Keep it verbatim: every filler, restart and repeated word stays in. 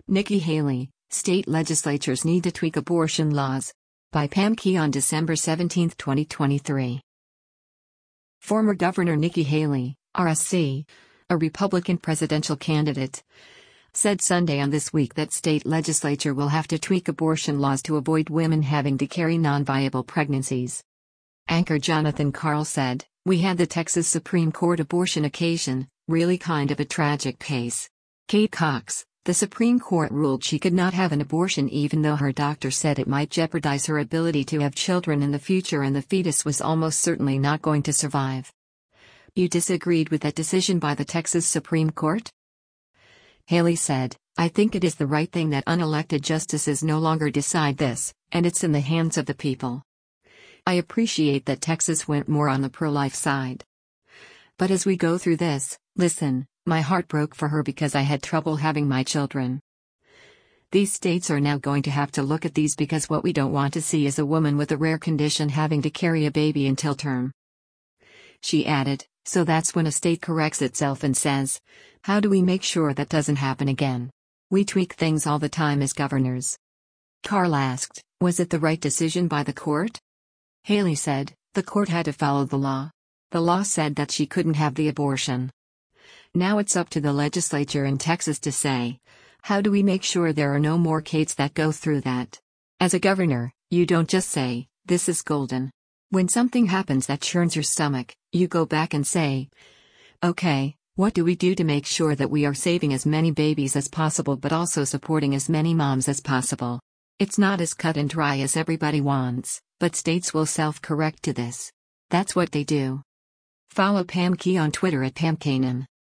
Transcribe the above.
Nikki Haley, State Legislatures Need to Tweak Abortion Laws. By Pam Key on December seventeenth, twenty twenty-three. Former Governor Nikki Haley, R S C, a Republican presidential candidate, said Sunday on This Week that state legislature will have to tweak abortion laws to avoid women having to carry non-viable pregnancies. Anchor Jonathan Karl said, "We had the Texas Supreme Court abortion occasion, really kind of a tragic case. Kate Cox, the Supreme Court ruled she could not have an abortion even though her doctor said it might jeopardize her ability to have children in the future and the fetus was almost certainly not going to survive." You disagreed with that decision by the Texas Supreme Court? Haley said, "I think it is the right thing that unelected justices no longer decide this, and it's in the hands of the people. I appreciate that Texas went more on the pro-life side. But as we go through this, listen, my heart broke for her because I had trouble having my children. These states are now going to have to look at these because what we don't want to see is a woman with a rare condition having to carry a baby until term." She added, "So that's when a state corrects itself and says, how do we make sure that doesn't happen again? We tweak things all the time as governors." Karl asked, "Was it the right decision by the court?" Haley said, "The court had to follow the law. The law said that she couldn't have the abortion. Now it's up to the legislature in Texas to say, how do we make sure there are no more Kates that go through that? As a governor, you don't just say, this is golden. When something happens that churns your stomach, you go back and say, okay, what do we do to make sure that we are saving as many babies as possible but also supporting as many moms as possible? It's not as cut and dry as everybody wants, but states will self-correct to this. That's what they do." Follow Pam Key on Twitter at Pam Kanan.